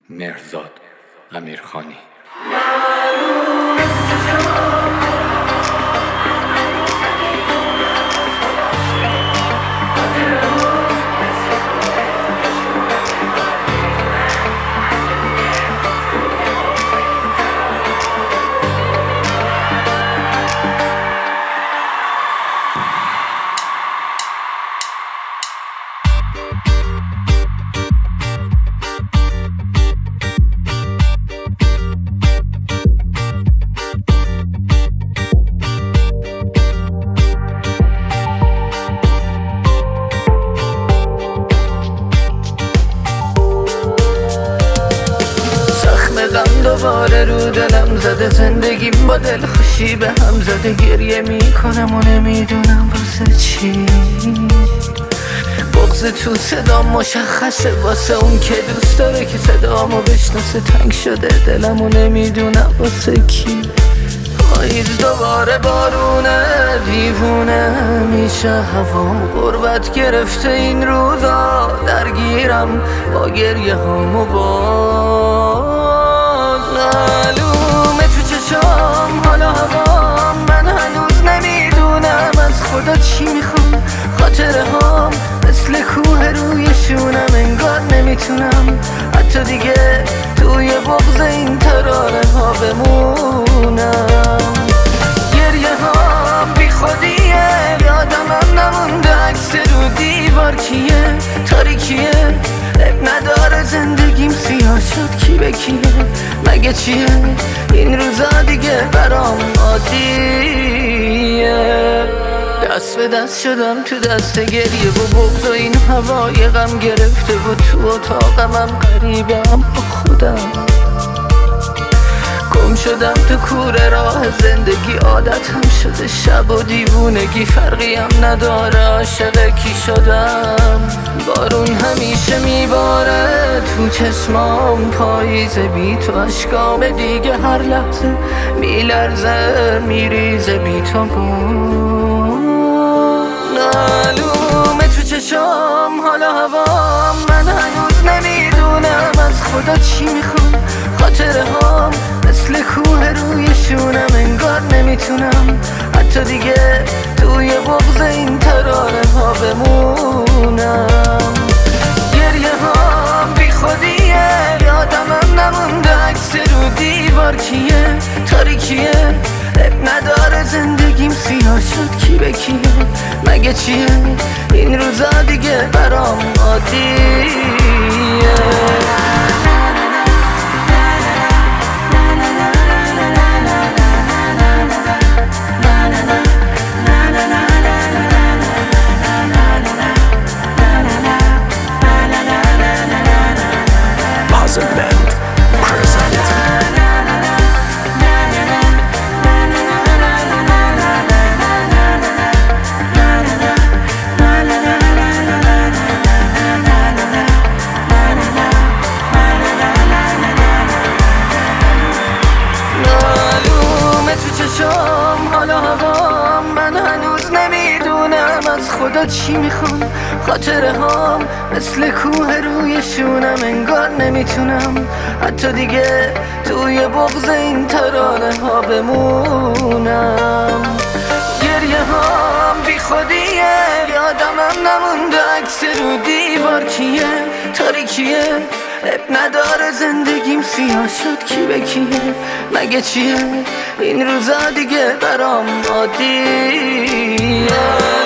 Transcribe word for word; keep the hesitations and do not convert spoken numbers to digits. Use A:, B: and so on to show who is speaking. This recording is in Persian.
A: مهرزاد امیرخانی.
B: دوباره رو دلم زده، زندگیم با دل خوشی به هم زده. گریه میکنم و نمیدونم واسه چی. بغض تو صدا مشخصه واسه اون که دوست داره که صدامو بشناسه. تنگ شده دلم و نمیدونم واسه کی. پاییز دوباره بارونه، دیوونه میشه هوامو. غربت گرفته این روزا، درگیرم با گریه هامو. باز معلومه تو چشام حالا هوام. من هنوز نمیدونم از خدا چی میخوام. خاطره هام مثل کوه روی شونم، انگار نمیتونم حتی دیگه توی بغض این ترانه ها بمونم. گریه هام بی خودیه، یادمم نمونده عکس رو دیوار کیه. تاریکیه اب نداره زندگیم سیاه شد، کی به کیه مگه چیه. این روزا دیگه برام عادیه. دست به دست شدم تو دست گریه و بغض و این هوای غم گرفته و تو اتاقمم غریبم با خودم. گم شدم تو کوره راه زندگی، عادتم شده شب و دیوونگی. فرقی هم نداره عاشق کی شدم. بارون همیشه میباره تو چشمام، پاییز بی تو اشکام دیگه هر لحظه میلرزه میریزه بی تو. معلومه تو چشام حالا هوام. من هنوز نمیدونم از خدا چی میخوام. خاطره هام مثل کوه روی شونم، انگار نمیتونم حتی دیگه توی بغض این ترانه ها بمونم. گریه هام بی خودیه، یادمم نمونده عکس رو دیوار کیه. تاریکیه اب نداره زندگیم سیاه شد، کی به کیه مگه چیه. این روزا دیگه برام عادیه. حالا هوام. من هنوز نمیدونم از خدا چی میخوام. خاطره هام مثل کوه روی شونم، انگار نمیتونم حتی دیگه توی بغض این ترانه ها بمونم. گریه هام بی خودیه، یادمم نمونده عکس رو دیوار کیه. تاریکیه اب نداره زندگیم سیاه شد، کی به کیه مگه چیه. این روزا دیگه برام عادیه.